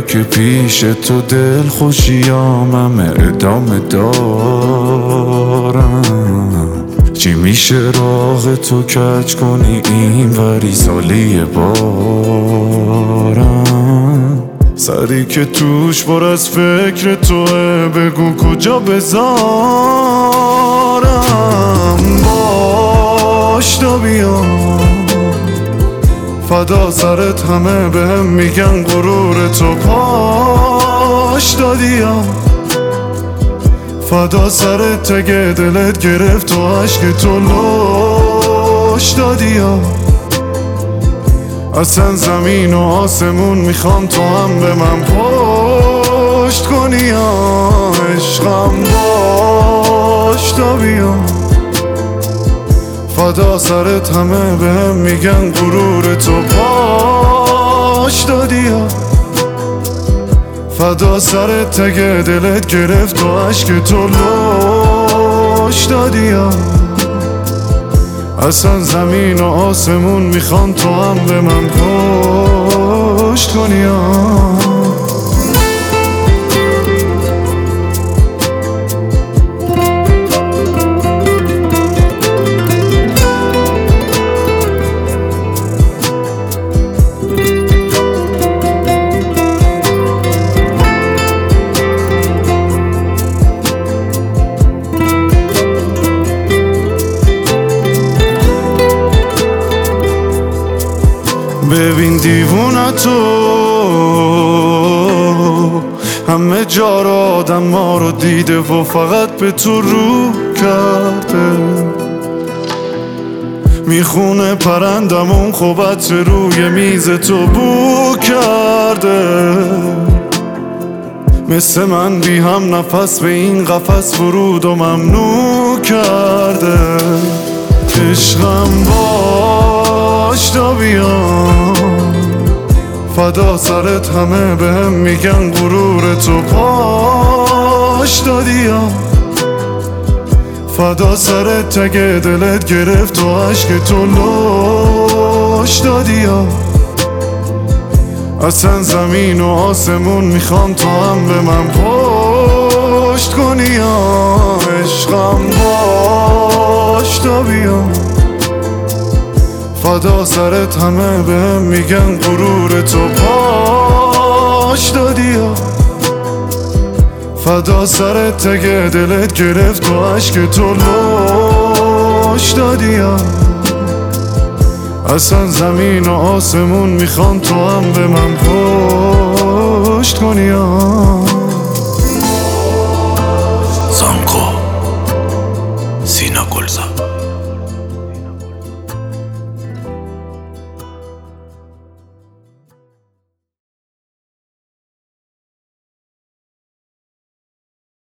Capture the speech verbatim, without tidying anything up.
بیا که پیش تو دل خوشیامم ادامه دارم. چی میشه راه تو کج کنی این وری سالی بارم. سری که توش پر از فکر توه بگو کجا بذارم. باش تا بیام فدا سرت همه بهم میگن غرور تو پاش دادیم. فدا سرت تگه دلت گرفت و عشق تو لوش دادیم. اصلا زمین و آسمون میخوام تو هم به من پشت کنی. عشقم باش تا بیام فدا سرت همه بهم میگن غرور تو پاش دادیم. فدا سرت تگه دلت گرفت و عشق تو لوش دادیم. اصلا زمین و آسمون میخوان تو هم به من پشت کنی. ببین دیوونه تو همه جا را آدم ما رو دیده و فقط به تو رو کرده. میخونه پرندمون خوبت روی میز تو بو کرده. مثل من بی هم نفس به این قفس ورود و ممنوع کرده. عشقم باش تا بیام فدا سرت همه بهم میگن غرور تو پاش دادیم. فدا سرت تگه دلت گرفت و عشق تو لوش دادیم. اصلا زمین و آسمون میخوام تو هم به من پشت کنی. عشقم باش تا بیام فدا سرت همه بهم میگن غرور تو پاش دادیم. فدا سرت تگه دلت گرفت و عشق تو لوش دادیم. اصلا زمین و آسمون میخوان تو هم به من پشت کنی.